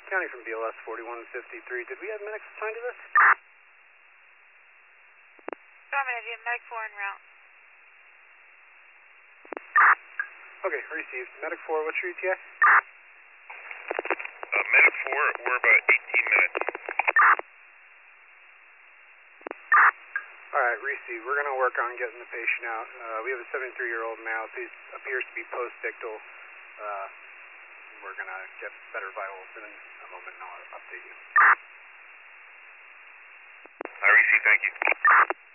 County from BLS 4153. Did we have medics assigned to this? Affirmative, you have Medic 4 en route. Okay, received. Medic 4, what's your ETA? Medic 4, we're about 18 minutes. Alright, received. We're going to work on getting the patient out. We have a 73-year-old male who appears to be post-ictal. We're going to get better vitals in a moment, and I'll update you. I receive, thank you.